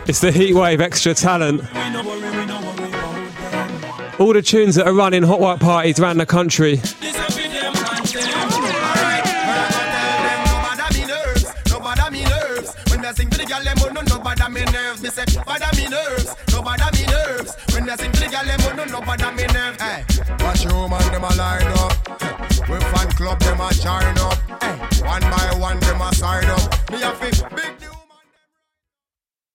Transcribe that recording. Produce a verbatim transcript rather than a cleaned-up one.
It's the Heatwave Extra Talent. All the tunes that are running hot white parties around the country. Watch you man, them a line up. We fan club, them a join up. One by one, them a sign up. Me a fit big